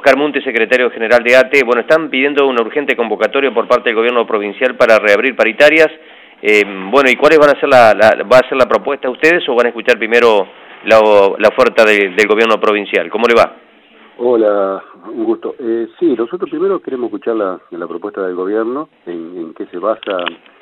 Oscar Munte, secretario general de ATE. Bueno, están pidiendo una urgente convocatoria por parte del gobierno provincial para reabrir paritarias. Bueno, ¿y cuáles van a ser va a ser la propuesta de ustedes o van a escuchar primero la oferta del gobierno provincial? ¿Cómo le va? Hola, un gusto. Sí, nosotros primero queremos escuchar la propuesta del gobierno, en qué se basa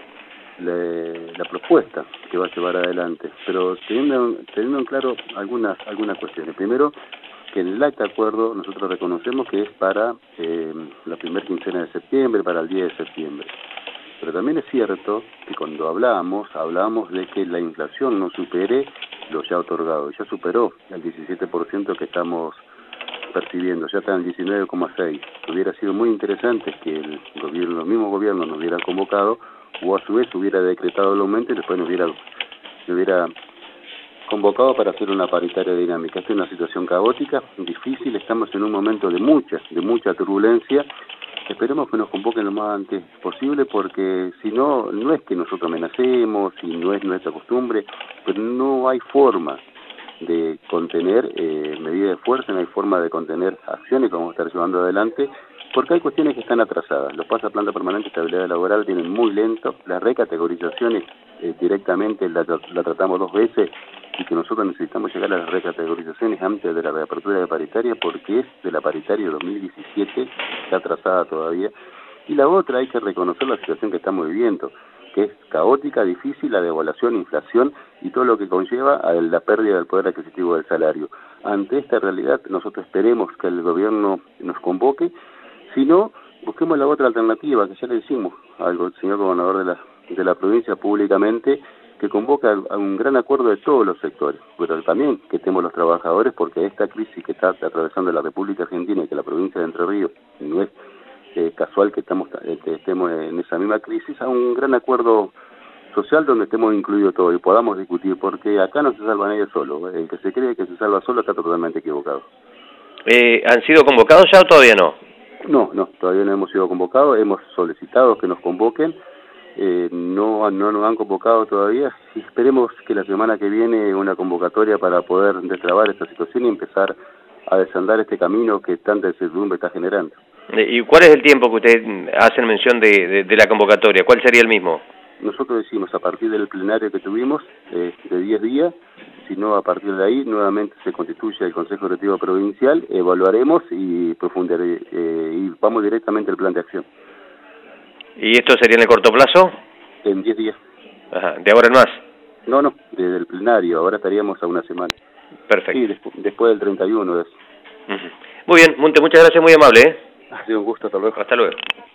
la propuesta que va a llevar adelante, pero teniendo en claro algunas cuestiones. Primero, que en el acta de acuerdo nosotros reconocemos que es para la primera quincena de septiembre, para el 10 de septiembre. Pero también es cierto que cuando hablábamos de que la inflación no supere lo ya otorgado, ya superó el 17% que estamos percibiendo, ya está en 19,6. Hubiera sido muy interesante que el mismo gobierno nos hubiera convocado o a su vez hubiera decretado el aumento y después nos hubiera convocado para hacer una paritaria dinámica. Esta es una situación caótica, difícil, estamos en un momento de mucha turbulencia. Esperemos que nos convoquen lo más antes posible, porque si no, no es que nosotros amenacemos y no es nuestra costumbre, pero no hay forma de contener medidas de fuerza, no hay forma de contener acciones que vamos a estar llevando adelante, porque hay cuestiones que están atrasadas. Los pasos a planta permanente de estabilidad laboral vienen muy lento, las recategorizaciones directamente la tratamos 2 veces, y que nosotros necesitamos llegar a las recategorizaciones antes de la reapertura de paritaria, porque es de la paritaria de 2017, está atrasada todavía. Y la otra, hay que reconocer la situación que estamos viviendo, que es caótica, difícil, la devaluación, inflación y todo lo que conlleva a la pérdida del poder adquisitivo del salario. Ante esta realidad, nosotros esperemos que el gobierno nos convoque. Si no, busquemos la otra alternativa, que ya le decimos al señor gobernador de la provincia públicamente, que convoca a un gran acuerdo de todos los sectores, pero también que estemos los trabajadores, porque esta crisis que está atravesando la República Argentina y que la provincia de Entre Ríos no es casual que estemos en esa misma crisis, a un gran acuerdo social donde estemos incluidos todos y podamos discutir, porque acá no se salva nadie solo. El que se cree que se salva solo está totalmente equivocado. ¿Han sido convocados ya o todavía no? No, todavía no hemos sido convocados, hemos solicitado que nos convoquen, no nos han convocado todavía, y esperemos que la semana que viene una convocatoria para poder destrabar esta situación y empezar a desandar este camino que tanta incertidumbre está generando. ¿Y cuál es el tiempo que ustedes hacen mención de la convocatoria? ¿Cuál sería el mismo? Nosotros decimos a partir del plenario que tuvimos, de 10 días, si no a partir de ahí nuevamente se constituye el Consejo Directivo Provincial, evaluaremos y y vamos directamente al plan de acción. ¿Y esto sería en el corto plazo? En 10 días. Ajá, ¿de ahora en más? No, desde el plenario, ahora estaríamos a una semana. Perfecto. Sí, después del 31 de eso. Muy bien, Monte, muchas gracias, muy amable. Ha sido un gusto, hasta luego. Hasta luego.